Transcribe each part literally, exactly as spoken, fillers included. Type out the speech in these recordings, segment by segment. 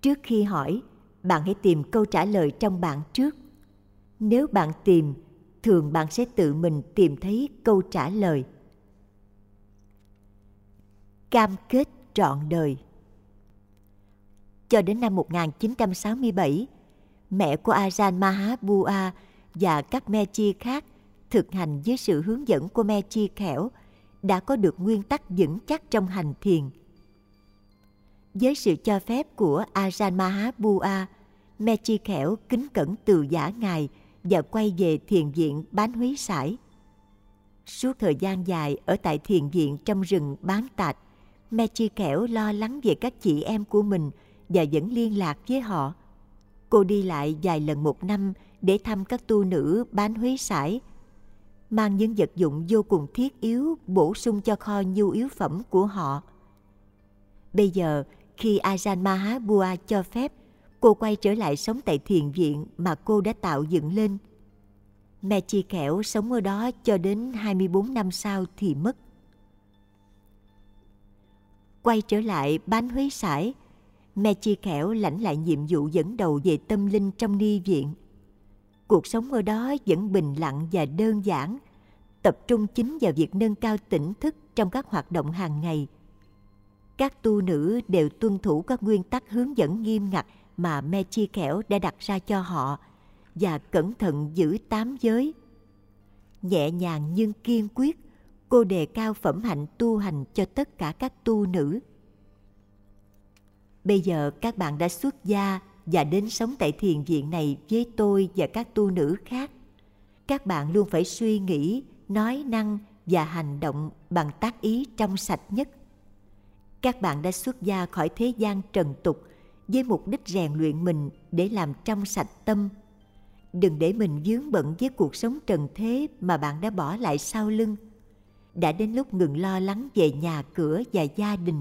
Trước khi hỏi, bạn hãy tìm câu trả lời trong bạn trước. Nếu bạn tìm, thường bạn sẽ tự mình tìm thấy câu trả lời. Cam kết trọn đời. Cho đến năm một nghìn chín trăm sáu mươi bảy, mẹ của Ajahn Mahabua và các Mechi khác thực hành dưới sự hướng dẫn của Mechi Khẻo đã có được nguyên tắc vững chắc trong hành thiền. Với sự cho phép của Ajahn Mahabua, Mechi Khẻo kính cẩn từ giã ngài và quay về thiền viện Bán Huý Sải. Suốt thời gian dài ở tại thiền viện trong rừng Bán Tạt, Mechi Khẻo lo lắng về các chị em của mình và vẫn liên lạc với họ. Cô đi lại vài lần một năm để thăm các tu nữ Bán Huý Sải, mang những vật dụng vô cùng thiết yếu bổ sung cho kho nhu yếu phẩm của họ. Bây giờ, khi Ajahn Mahabua cho phép, cô quay trở lại sống tại thiền viện mà cô đã tạo dựng lên. Mechi Khẻo sống ở đó cho đến hai mươi bốn năm sau thì mất. Quay trở lại Bán Huý Sải, Mechi Khẻo lãnh lại nhiệm vụ dẫn đầu về tâm linh trong ni viện. Cuộc sống ở đó vẫn bình lặng và đơn giản, tập trung chính vào việc nâng cao tỉnh thức trong các hoạt động hàng ngày. Các tu nữ đều tuân thủ các nguyên tắc hướng dẫn nghiêm ngặt mà Mechi Khẻo đã đặt ra cho họ và cẩn thận giữ tám giới. Nhẹ nhàng nhưng kiên quyết, cô đề cao phẩm hạnh tu hành cho tất cả các tu nữ. Bây giờ các bạn đã xuất gia và đến sống tại thiền viện này với tôi và các tu nữ khác. Các bạn luôn phải suy nghĩ, nói năng và hành động bằng tác ý trong sạch nhất. Các bạn đã xuất gia khỏi thế gian trần tục với mục đích rèn luyện mình để làm trong sạch tâm. Đừng để mình vướng bận với cuộc sống trần thế mà bạn đã bỏ lại sau lưng. Đã đến lúc ngừng lo lắng về nhà cửa và gia đình.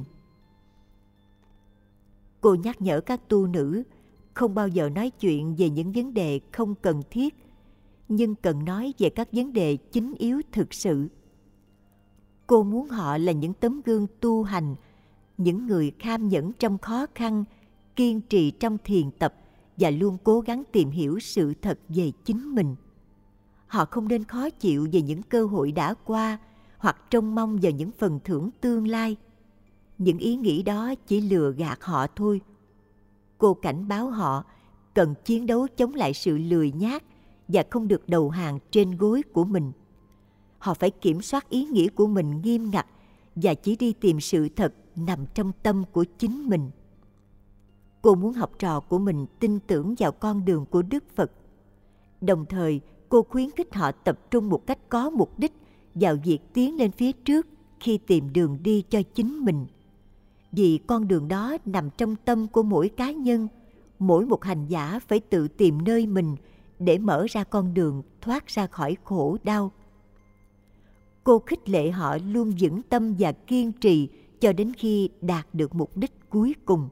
Cô nhắc nhở các tu nữ không bao giờ nói chuyện về những vấn đề không cần thiết, nhưng cần nói về các vấn đề chính yếu thực sự. Cô muốn họ là những tấm gương tu hành, những người kham nhẫn trong khó khăn, kiên trì trong thiền tập và luôn cố gắng tìm hiểu sự thật về chính mình. Họ không nên khó chịu về những cơ hội đã qua hoặc trông mong vào những phần thưởng tương lai. Những ý nghĩ đó chỉ lừa gạt họ thôi. Cô cảnh báo họ cần chiến đấu chống lại sự lười nhác và không được đầu hàng trên gối của mình. Họ phải kiểm soát ý nghĩ của mình nghiêm ngặt và chỉ đi tìm sự thật nằm trong tâm của chính mình. Cô muốn học trò của mình tin tưởng vào con đường của Đức Phật. Đồng thời, cô khuyến khích họ tập trung một cách có mục đích vào việc tiến lên phía trước khi tìm đường đi cho chính mình. Vì con đường đó nằm trong tâm của mỗi cá nhân, mỗi một hành giả phải tự tìm nơi mình để mở ra con đường thoát ra khỏi khổ đau. Cô khích lệ họ luôn vững tâm và kiên trì cho đến khi đạt được mục đích cuối cùng.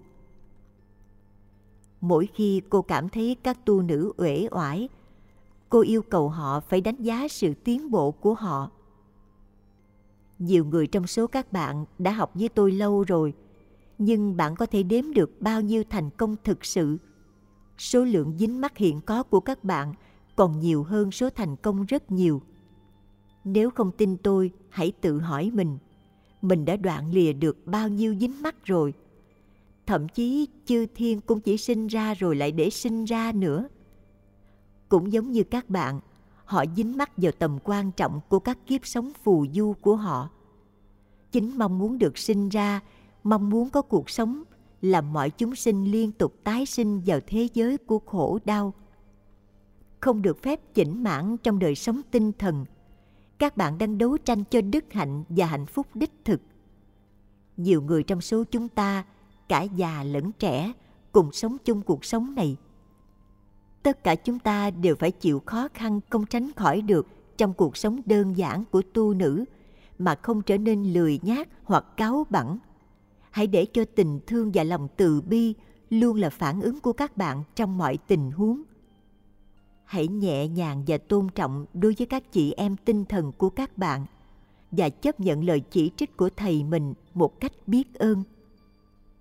Mỗi khi cô cảm thấy các tu nữ uể oải, cô yêu cầu họ phải đánh giá sự tiến bộ của họ. Nhiều người trong số các bạn đã học với tôi lâu rồi, nhưng bạn có thể đếm được bao nhiêu thành công thực sự. Số lượng dính mắc hiện có của các bạn còn nhiều hơn số thành công rất nhiều. Nếu không tin tôi, hãy tự hỏi mình, mình đã đoạn lìa được bao nhiêu dính mắc rồi? Thậm chí chư thiên cũng chỉ sinh ra rồi lại để sinh ra nữa. Cũng giống như các bạn, họ dính mắc vào tầm quan trọng của các kiếp sống phù du của họ. Chính mong muốn được sinh ra, mong muốn có cuộc sống, làm mọi chúng sinh liên tục tái sinh vào thế giới của khổ đau. Không được phép chểnh mãn trong đời sống tinh thần. Các bạn đang đấu tranh cho đức hạnh và hạnh phúc đích thực. Nhiều người trong số chúng ta, cả già lẫn trẻ, cùng sống chung cuộc sống này. Tất cả chúng ta đều phải chịu khó khăn không tránh khỏi được trong cuộc sống đơn giản của tu nữ, mà không trở nên lười nhác hoặc cáu bẳn. Hãy để cho tình thương và lòng từ bi luôn là phản ứng của các bạn trong mọi tình huống. Hãy nhẹ nhàng và tôn trọng đối với các chị em tinh thần của các bạn và chấp nhận lời chỉ trích của thầy mình một cách biết ơn.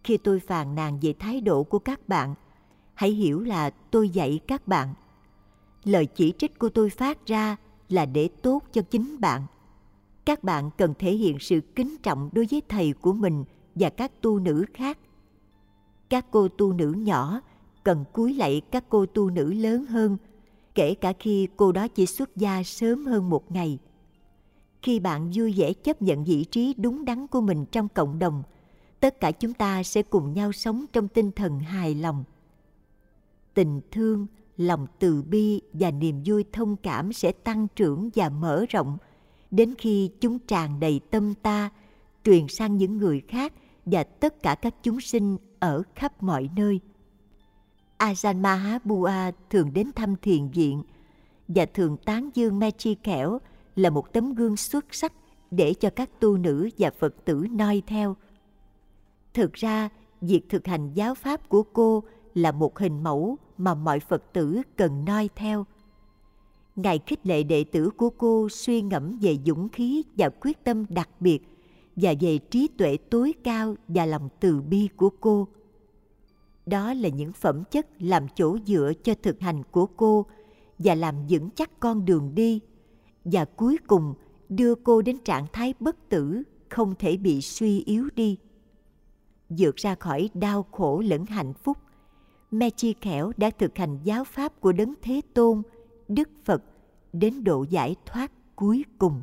Khi tôi phàn nàn về thái độ của các bạn, hãy hiểu là tôi dạy các bạn. Lời chỉ trích của tôi phát ra là để tốt cho chính bạn. Các bạn cần thể hiện sự kính trọng đối với thầy của mình và các tu nữ khác. Các cô tu nữ nhỏ cần cúi lạy các cô tu nữ lớn hơn, kể cả khi cô đó chỉ xuất gia sớm hơn một ngày. Khi bạn vui vẻ chấp nhận vị trí đúng đắn của mình trong cộng đồng, tất cả chúng ta sẽ cùng nhau sống trong tinh thần hài lòng. Tình thương, lòng từ bi và niềm vui thông cảm sẽ tăng trưởng và mở rộng đến khi chúng tràn đầy tâm ta, truyền sang những người khác và tất cả các chúng sinh ở khắp mọi nơi. Ajahn Mahabua thường đến thăm thiền viện và thường tán dương Mechi Khẻo là một tấm gương xuất sắc để cho các tu nữ và Phật tử noi theo. Thực ra, việc thực hành giáo pháp của cô là một hình mẫu mà mọi Phật tử cần noi theo. Ngài khích lệ đệ tử của cô suy ngẫm về dũng khí và quyết tâm đặc biệt và về trí tuệ tối cao và lòng từ bi của cô. Đó là những phẩm chất làm chỗ dựa cho thực hành của cô và làm vững chắc con đường đi, và cuối cùng đưa cô đến trạng thái bất tử, không thể bị suy yếu đi. Vượt ra khỏi đau khổ lẫn hạnh phúc, Mechi Khẻo đã thực hành giáo pháp của Đấng Thế Tôn, Đức Phật, đến độ giải thoát cuối cùng.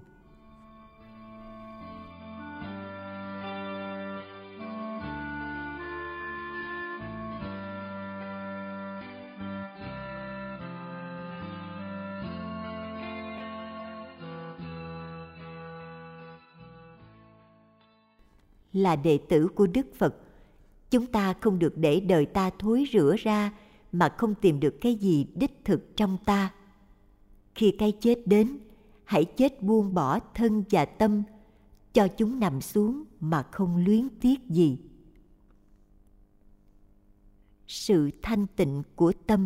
Là đệ tử của Đức Phật, chúng ta không được để đời ta thối rữa ra mà không tìm được cái gì đích thực trong ta. Khi cái chết đến, hãy chết buông bỏ thân và tâm, cho chúng nằm xuống mà không luyến tiếc gì. Sự thanh tịnh của tâm.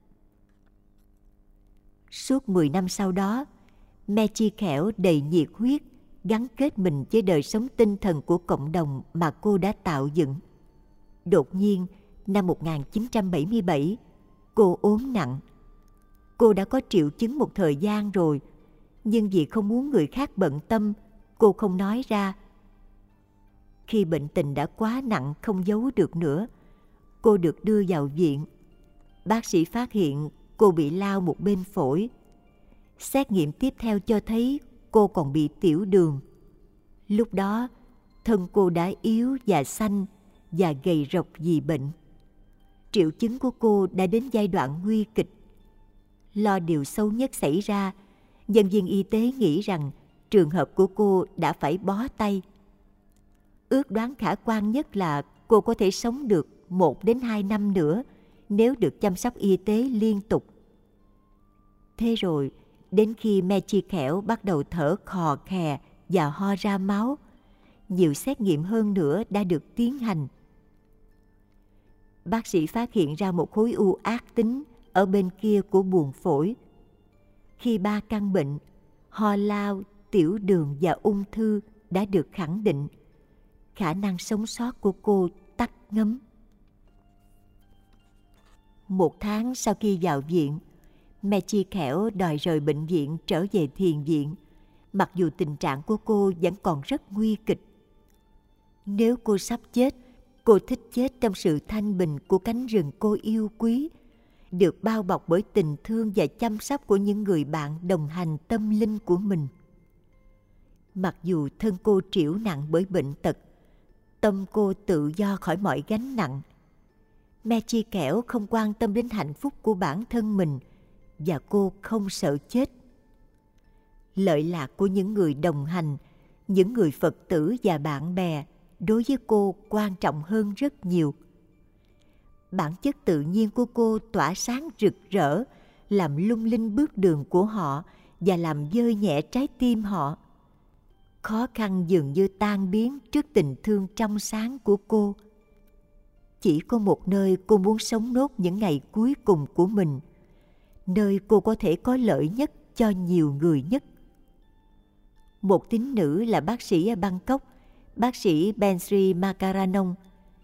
Suốt mười năm sau đó, Mechi Khẻo đầy nhiệt huyết gắn kết mình với đời sống tinh thần của cộng đồng mà cô đã tạo dựng. Đột nhiên, năm một nghìn chín trăm bảy mươi bảy, cô ốm nặng. Cô đã có triệu chứng một thời gian rồi, nhưng vì không muốn người khác bận tâm, cô không nói ra. Khi bệnh tình đã quá nặng không giấu được nữa, cô được đưa vào viện. Bác sĩ phát hiện cô bị lao một bên phổi. Xét nghiệm tiếp theo cho thấy cô còn bị tiểu đường. Lúc đó, thân cô đã yếu và xanh và gầy rộc vì bệnh. Triệu chứng của cô đã đến giai đoạn nguy kịch. Lo điều xấu nhất xảy ra, nhân viên y tế nghĩ rằng trường hợp của cô đã phải bó tay. Ước đoán khả quan nhất là cô có thể sống được một đến hai năm nữa nếu được chăm sóc y tế liên tục. Thế rồi, đến khi Mechi Khẻo bắt đầu thở khò khè và ho ra máu, nhiều xét nghiệm hơn nữa đã được tiến hành. Bác sĩ phát hiện ra một khối u ác tính ở bên kia của buồng phổi. Khi ba căn bệnh, ho lao, tiểu đường và ung thư đã được khẳng định, khả năng sống sót của cô tắt ngấm. Một tháng sau khi vào viện, Mechi Khẻo đòi rời bệnh viện trở về thiền viện, mặc dù tình trạng của cô vẫn còn rất nguy kịch. Nếu cô sắp chết, cô thích chết trong sự thanh bình của cánh rừng cô yêu quý, được bao bọc bởi tình thương và chăm sóc của những người bạn đồng hành tâm linh của mình. Mặc dù thân cô trĩu nặng bởi bệnh tật, tâm cô tự do khỏi mọi gánh nặng. Mechi Khẻo không quan tâm đến hạnh phúc của bản thân mình và cô không sợ chết. Lợi lạc của những người đồng hành, những người Phật tử và bạn bè đối với cô quan trọng hơn rất nhiều. Bản chất tự nhiên của cô tỏa sáng rực rỡ, làm lung linh bước đường của họ và làm dơi nhẹ trái tim họ. Khó khăn dường như tan biến trước tình thương trong sáng của cô. Chỉ có một nơi cô muốn sống nốt những ngày cuối cùng của mình, nơi cô có thể có lợi nhất cho nhiều người nhất. Một tín nữ là bác sĩ ở Bangkok, bác sĩ Bensri Makaranong.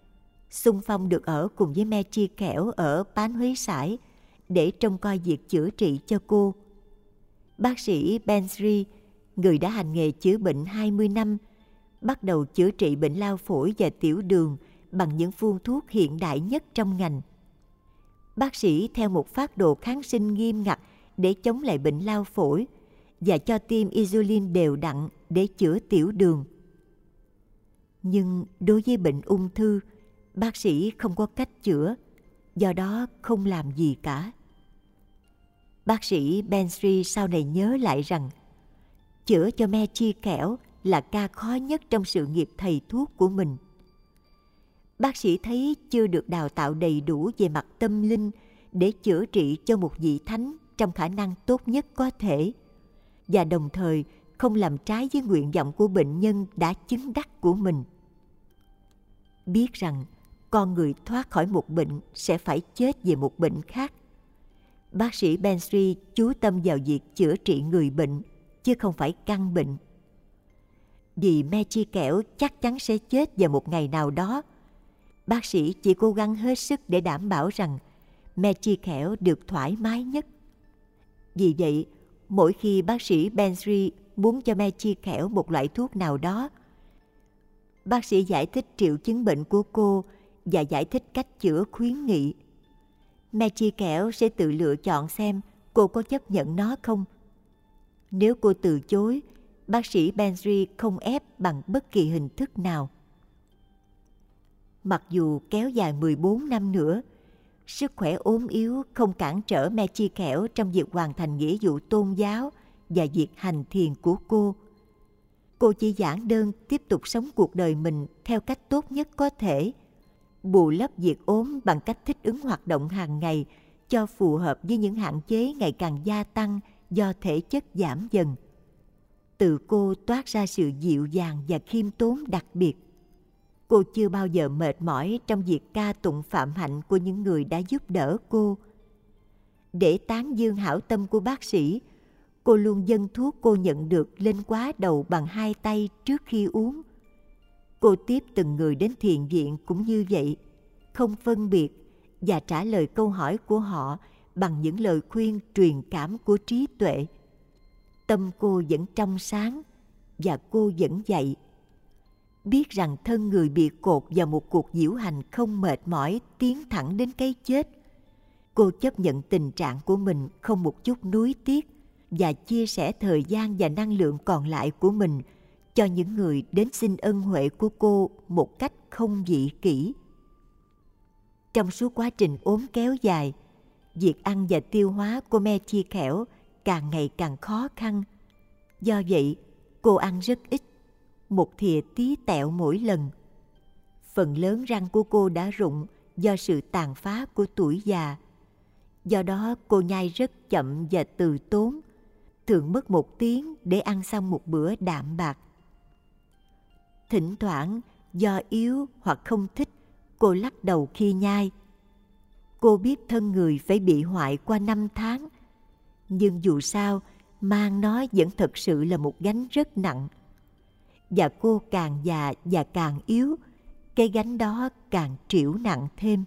xung phong được ở cùng với Mechi Kẻo ở Bán Huế Sải để trông coi việc chữa trị cho cô. Bác sĩ Bensri, người đã hành nghề chữa bệnh hai mươi năm, bắt đầu chữa trị bệnh lao phổi và tiểu đường bằng những phương thuốc hiện đại nhất trong ngành. Bác sĩ theo một phác đồ kháng sinh nghiêm ngặt để chống lại bệnh lao phổi và cho tiêm insulin đều đặn để chữa tiểu đường. Nhưng đối với bệnh ung thư, bác sĩ không có cách chữa, do đó không làm gì cả. Bác sĩ Bensri sau này nhớ lại rằng chữa cho Mechi Kẻo là ca khó nhất trong sự nghiệp thầy thuốc của mình. Bác sĩ thấy chưa được đào tạo đầy đủ về mặt tâm linh để chữa trị cho một vị thánh trong khả năng tốt nhất có thể, và đồng thời không làm trái với nguyện vọng của bệnh nhân đã chứng đắc của mình. Biết rằng con người thoát khỏi một bệnh sẽ phải chết về một bệnh khác, bác sĩ Bensri chú tâm vào việc chữa trị người bệnh, chứ không phải căn bệnh. Vì Mechi Kẻo chắc chắn sẽ chết vào một ngày nào đó, bác sĩ chỉ cố gắng hết sức để đảm bảo rằng Mechi Kẻo được thoải mái nhất. Vì vậy, mỗi khi bác sĩ Bensri muốn cho Mechi Kẻo một loại thuốc nào đó, bác sĩ giải thích triệu chứng bệnh của cô và giải thích cách chữa khuyến nghị. Mechi Kẻo sẽ tự lựa chọn xem cô có chấp nhận nó không. Nếu cô từ chối, bác sĩ Bensri không ép bằng bất kỳ hình thức nào. Mặc dù kéo dài mười bốn năm nữa, sức khỏe ốm yếu không cản trở Mechi Kẻo trong việc hoàn thành nghĩa vụ tôn giáo và việc hành thiền của cô. Cô chỉ giản đơn tiếp tục sống cuộc đời mình theo cách tốt nhất có thể, bù lấp việc ốm bằng cách thích ứng hoạt động hàng ngày cho phù hợp với những hạn chế ngày càng gia tăng do thể chất giảm dần. Từ cô toát ra sự dịu dàng và khiêm tốn đặc biệt. Cô chưa bao giờ mệt mỏi trong việc ca tụng phạm hạnh của những người đã giúp đỡ cô. Để tán dương hảo tâm của bác sĩ, cô luôn dâng thuốc cô nhận được lên quá đầu bằng hai tay trước khi uống. Cô tiếp từng người đến thiền viện cũng như vậy, không phân biệt, và trả lời câu hỏi của họ bằng những lời khuyên truyền cảm của trí tuệ. Tâm cô vẫn trong sáng, và cô vẫn dạy. Biết rằng thân người bị cột vào một cuộc diễu hành không mệt mỏi tiến thẳng đến cái chết, cô chấp nhận tình trạng của mình không một chút nuối tiếc và chia sẻ thời gian và năng lượng còn lại của mình cho những người đến xin ân huệ của cô một cách không vị kỷ. Trong suốt quá trình ốm kéo dài, việc ăn và tiêu hóa của Mechi Kẻo càng ngày càng khó khăn. Do vậy, cô ăn rất ít, một thìa tí tẹo mỗi lần. Phần lớn răng của cô đã rụng do sự tàn phá của tuổi già. Do đó cô nhai rất chậm và từ tốn, thường mất một tiếng để ăn xong một bữa đạm bạc. Thỉnh thoảng do yếu hoặc không thích, cô lắc đầu khi nhai. Cô biết thân người phải bị hoại qua năm tháng, nhưng dù sao mang nó vẫn thật sự là một gánh rất nặng. Và cô càng già và càng yếu, cái gánh đó càng trĩu nặng thêm.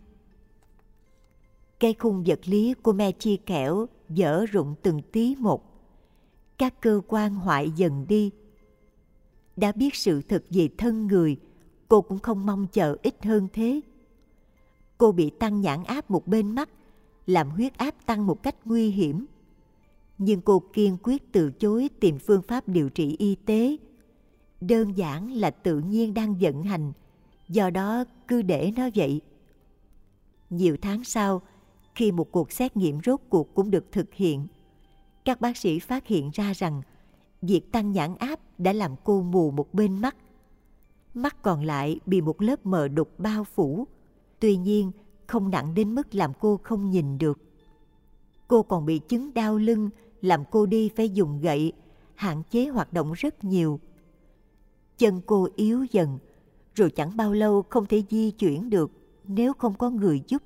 Cái khung vật lý của Mechi Kẻo vỡ rụng từng tí một. Các cơ quan hoại dần đi. Đã biết sự thật về thân người, cô cũng không mong chờ ít hơn thế. Cô bị tăng nhãn áp một bên mắt, làm huyết áp tăng một cách nguy hiểm. Nhưng cô kiên quyết từ chối tìm phương pháp điều trị y tế. Đơn giản là tự nhiên đang vận hành, do đó cứ để nó vậy. Nhiều tháng sau, khi một cuộc xét nghiệm rốt cuộc cũng được thực hiện, các bác sĩ phát hiện ra rằng việc tăng nhãn áp đã làm cô mù một bên mắt. Mắt còn lại bị một lớp mờ đục bao phủ, tuy nhiên không nặng đến mức làm cô không nhìn được. Cô còn bị chứng đau lưng làm cô đi phải dùng gậy, hạn chế hoạt động rất nhiều. Chân cô yếu dần, rồi chẳng bao lâu không thể di chuyển được nếu không có người giúp.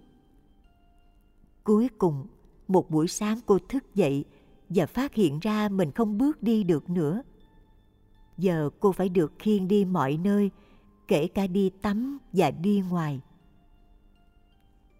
Cuối cùng, một buổi sáng cô thức dậy và phát hiện ra mình không bước đi được nữa. Giờ cô phải được khiêng đi mọi nơi, kể cả đi tắm và đi ngoài.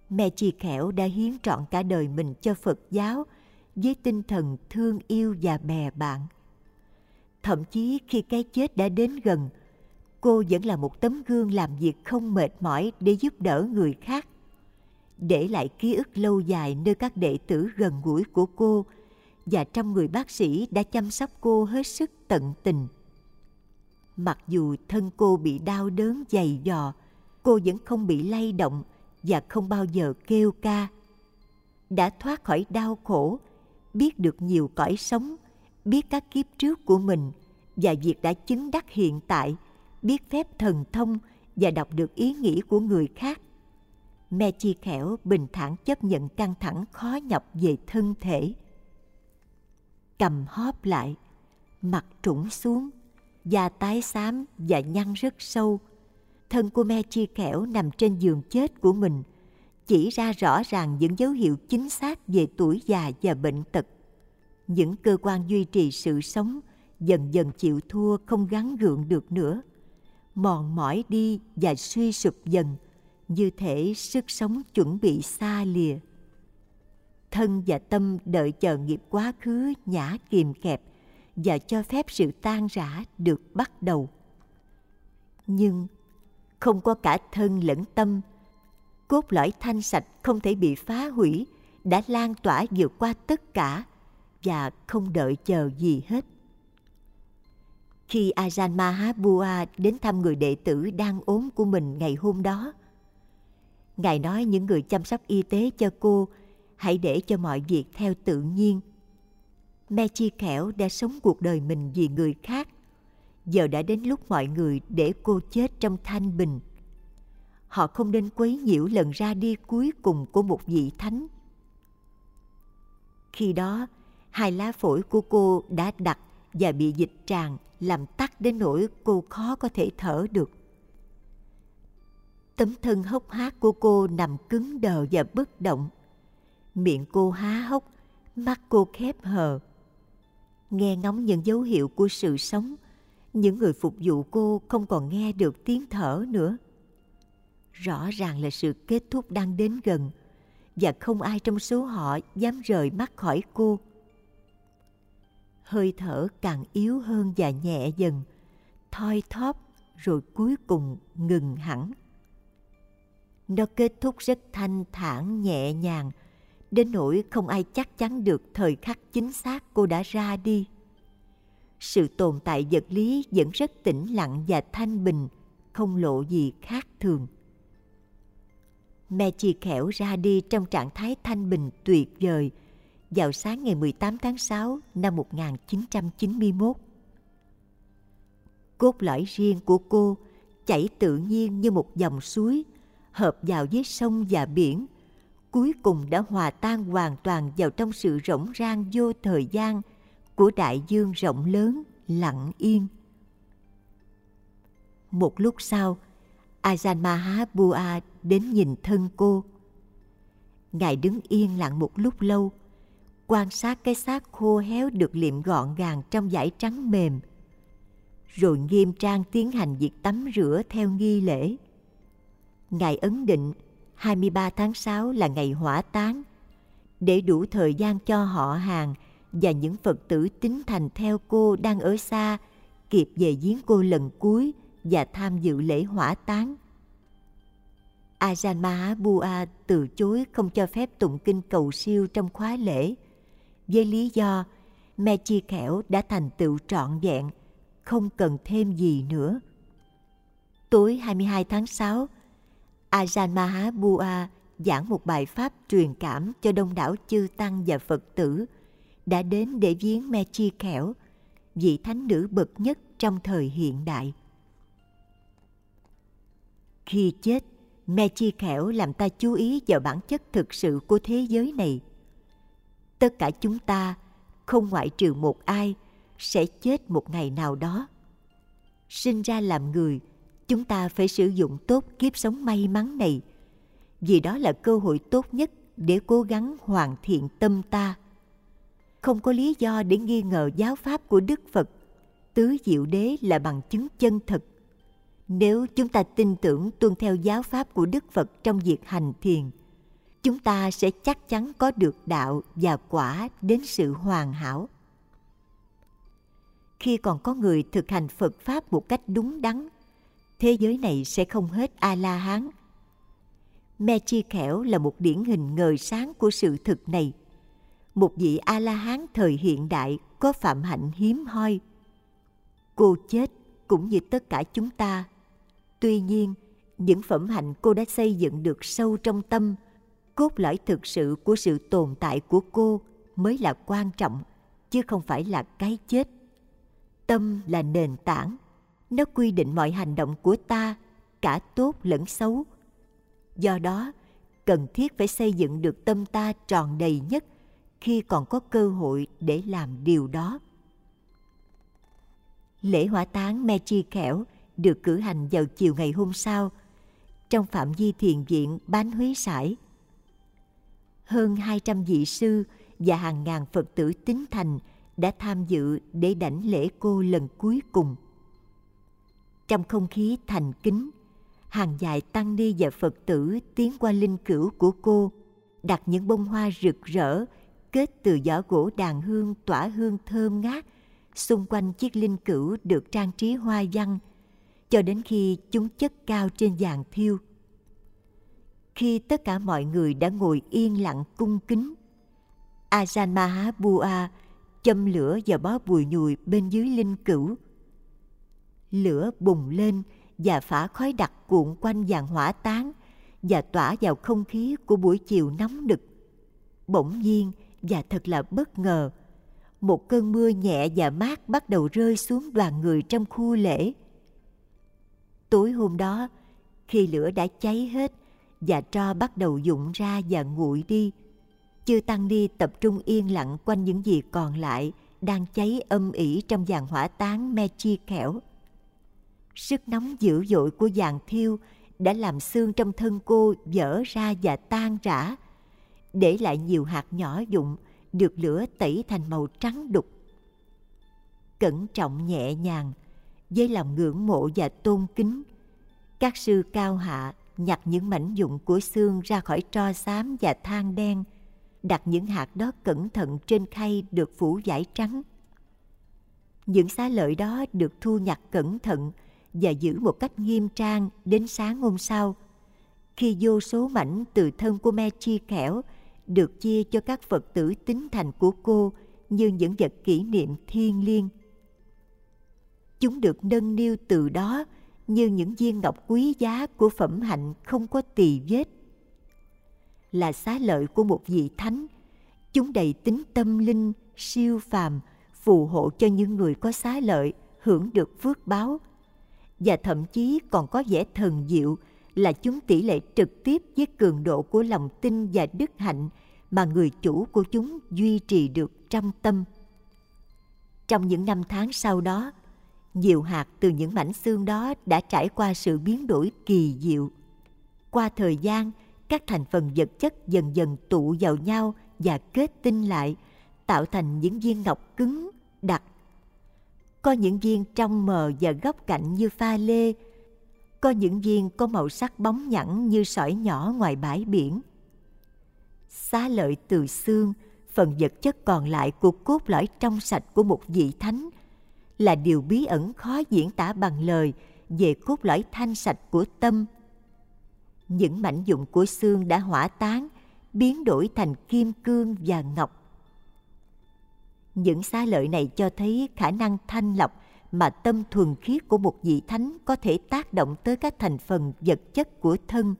Mẹ Chi Khẻo đã hiến trọn cả đời mình cho Phật giáo với tinh thần thương yêu và bè bạn. Thậm chí khi cái chết đã đến gần, cô vẫn là một tấm gương làm việc không mệt mỏi để giúp đỡ người khác, để lại ký ức lâu dài nơi các đệ tử gần gũi của cô và trong người bác sĩ đã chăm sóc cô hết sức tận tình. Mặc dù thân cô bị đau đớn dày dò, cô vẫn không bị lay động và không bao giờ kêu ca. Đã thoát khỏi đau khổ, biết được nhiều cõi sống, biết các kiếp trước của mình và việc đã chứng đắc hiện tại, biết phép thần thông và đọc được ý nghĩ của người khác. Mẹ Chi Khẻo bình thản chấp nhận căng thẳng khó nhọc về thân thể. Cằm hóp lại, mặt trũng xuống, da tái xám và nhăn rất sâu. Thân của Mẹ Chi Khẻo nằm trên giường chết của mình, chỉ ra rõ ràng những dấu hiệu chính xác về tuổi già và bệnh tật. Những cơ quan duy trì sự sống dần dần chịu thua, không gắng gượng được nữa, mòn mỏi đi và suy sụp dần, như thể sức sống chuẩn bị xa lìa. Thân và tâm đợi chờ nghiệp quá khứ nhả kìm kẹp và cho phép sự tan rã được bắt đầu. Nhưng không có cả thân lẫn tâm, cốt lõi thanh sạch không thể bị phá hủy, đã lan tỏa vượt qua tất cả và không đợi chờ gì hết. Khi Ajahn Mahabua đến thăm người đệ tử đang ốm của mình ngày hôm đó, Ngài nói những người chăm sóc y tế cho cô hãy để cho mọi việc theo tự nhiên. Mẹ Chi Khẻo đã sống cuộc đời mình vì người khác. Giờ đã đến lúc mọi người để cô chết trong thanh bình. Họ không nên quấy nhiễu lần ra đi cuối cùng của một vị thánh. Khi đó, hai lá phổi của cô đã đặc và bị dịch tràn, làm tắc đến nỗi cô khó có thể thở được. Tấm thân hốc hác của cô nằm cứng đờ và bất động. Miệng cô há hốc, mắt cô khép hờ. Nghe ngóng những dấu hiệu của sự sống, những người phục vụ cô không còn nghe được tiếng thở nữa. Rõ ràng là sự kết thúc đang đến gần, và không ai trong số họ dám rời mắt khỏi cô. Hơi thở càng yếu hơn và nhẹ dần, thoi thóp rồi cuối cùng ngừng hẳn. Nó kết thúc rất thanh thản nhẹ nhàng, đến nỗi không ai chắc chắn được thời khắc chính xác cô đã ra đi. Sự tồn tại vật lý vẫn rất tĩnh lặng và thanh bình, không lộ gì khác thường. Mẹ Chi Khẻo ra đi trong trạng thái thanh bình tuyệt vời vào sáng ngày mười tám tháng sáu năm một nghìn chín trăm chín mươi mốt. Cốt lõi riêng của cô chảy tự nhiên như một dòng suối, hợp vào với sông và biển, cuối cùng đã hòa tan hoàn toàn vào trong sự rỗng rang vô thời gian của đại dương rộng lớn, lặng yên. Một lúc sau, Ajahn Mahabua đến nhìn thân cô. Ngài đứng yên lặng một lúc lâu, quan sát cái xác khô héo được liệm gọn gàng trong vải trắng mềm, rồi nghiêm trang tiến hành việc tắm rửa theo nghi lễ. Ngài ấn định hai mươi ba tháng sáu là ngày hỏa táng, để đủ thời gian cho họ hàng và những Phật tử tín thành theo cô đang ở xa kịp về viếng cô lần cuối và tham dự lễ hỏa táng. Ajahn Mahabua từ chối không cho phép tụng kinh cầu siêu trong khóa lễ, với lý do Mẹ Chi Khẻo đã thành tựu trọn vẹn, không cần thêm gì nữa. Tối hai mươi hai tháng sáu, Ajahn Mahabua giảng một bài pháp truyền cảm cho đông đảo chư tăng và Phật tử đã đến để viếng Mẹ Chi Khẻo, vị thánh nữ bậc nhất trong thời hiện đại. Khi chết, Mẹ Chi Khẻo làm ta chú ý vào bản chất thực sự của thế giới này. Tất cả chúng ta, không ngoại trừ một ai, sẽ chết một ngày nào đó. Sinh ra làm người, chúng ta phải sử dụng tốt kiếp sống may mắn này, vì đó là cơ hội tốt nhất để cố gắng hoàn thiện tâm ta. Không có lý do để nghi ngờ giáo pháp của Đức Phật, Tứ Diệu Đế là bằng chứng chân thật. Nếu chúng ta tin tưởng tuân theo giáo pháp của Đức Phật trong việc hành thiền, chúng ta sẽ chắc chắn có được đạo và quả đến sự hoàn hảo. Khi còn có người thực hành Phật Pháp một cách đúng đắn, thế giới này sẽ không hết A-la-hán. Mechi Khẻo là một điển hình ngời sáng của sự thực này. Một vị A-la-hán thời hiện đại có phạm hạnh hiếm hoi. Cô chết cũng như tất cả chúng ta. Tuy nhiên, những phẩm hạnh cô đã xây dựng được sâu trong tâm, cốt lõi thực sự của sự tồn tại của cô mới là quan trọng, chứ không phải là cái chết. Tâm là nền tảng, nó quy định mọi hành động của ta, cả tốt lẫn xấu. Do đó, cần thiết phải xây dựng được tâm ta tròn đầy nhất khi còn có cơ hội để làm điều đó. Lễ hỏa táng Mechi Khẻo được cử hành vào chiều ngày hôm sau, trong phạm vi thiền viện Bán Huế Sải. Hơn hai trăm vị sư và hàng ngàn Phật tử tín thành đã tham dự để đảnh lễ cô lần cuối cùng. Trong không khí thành kính, hàng dài tăng ni và Phật tử tiến qua linh cữu của cô, đặt những bông hoa rực rỡ kết từ vỏ gỗ đàn hương tỏa hương thơm ngát xung quanh chiếc linh cữu được trang trí hoa văn, cho đến khi chúng chất cao trên giàn thiêu. Khi tất cả mọi người đã ngồi yên lặng cung kính, Ajahn Mahabua châm lửa vào bó bùi nhùi bên dưới linh cữu. Lửa bùng lên và phả khói đặc cuộn quanh giàn hỏa táng và tỏa vào không khí của buổi chiều nóng nực. Bỗng nhiên và thật là bất ngờ, một cơn mưa nhẹ và mát bắt đầu rơi xuống đoàn người trong khu lễ. Tối hôm đó, khi lửa đã cháy hết và tro bắt đầu rụng ra và nguội đi, chư tăng ni tập trung yên lặng quanh những gì còn lại đang cháy âm ỉ trong giàn hỏa táng Mechi Khẻo. Sức nóng dữ dội của giàn thiêu đã làm xương trong thân cô vỡ ra và tan rã, để lại nhiều hạt nhỏ vụn được lửa tẩy thành màu trắng đục. Cẩn trọng nhẹ nhàng, với lòng ngưỡng mộ và tôn kính, các sư cao hạ nhặt những mảnh vụn của xương ra khỏi tro xám và than đen, đặt những hạt đó cẩn thận trên khay được phủ vải trắng. Những xá lợi đó được thu nhặt cẩn thận và giữ một cách nghiêm trang đến sáng hôm sau, khi vô số mảnh từ thân của Mechi Khẻo được chia cho các Phật tử tín thành của cô như những vật kỷ niệm thiêng liêng. Chúng được nâng niu từ đó như những viên ngọc quý giá của phẩm hạnh không có tì vết. Là xá lợi của một vị thánh, chúng đầy tính tâm linh, siêu phàm, phù hộ cho những người có xá lợi hưởng được phước báo. Và thậm chí còn có vẻ thần diệu là chúng tỷ lệ trực tiếp với cường độ của lòng tin và đức hạnh mà người chủ của chúng duy trì được trong tâm. Trong những năm tháng sau đó, nhiều hạt từ những mảnh xương đó đã trải qua sự biến đổi kỳ diệu. Qua thời gian, các thành phần vật chất dần dần tụ vào nhau và kết tinh lại, tạo thành những viên ngọc cứng, đặc. Có những viên trong mờ và góc cạnh như pha lê, có những viên có màu sắc bóng nhẵn như sỏi nhỏ ngoài bãi biển. Xá lợi từ xương, phần vật chất còn lại của cốt lõi trong sạch của một vị thánh, là điều bí ẩn khó diễn tả bằng lời về cốt lõi thanh sạch của tâm. Những mảnh vụn của xương đã hỏa táng, biến đổi thành kim cương và ngọc. Những xá lợi này cho thấy khả năng thanh lọc mà tâm thuần khiết của một vị thánh có thể tác động tới các thành phần vật chất của thân.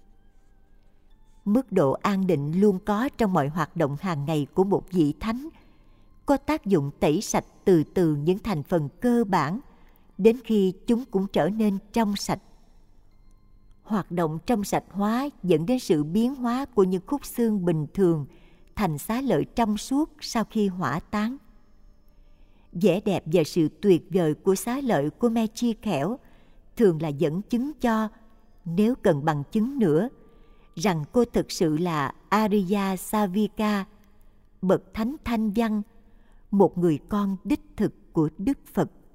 Mức độ an định luôn có trong mọi hoạt động hàng ngày của một vị thánh, có tác dụng tẩy sạch từ từ những thành phần cơ bản, đến khi chúng cũng trở nên trong sạch. Hoạt động trong sạch hóa dẫn đến sự biến hóa của những khúc xương bình thường thành xá lợi trong suốt sau khi hỏa táng. Vẻ đẹp và sự tuyệt vời của xá lợi của Mechi Khẻo thường là dẫn chứng cho, nếu cần bằng chứng nữa, rằng cô thực sự là Ariya Savika, bậc thánh thanh văn, một người con đích thực của Đức Phật.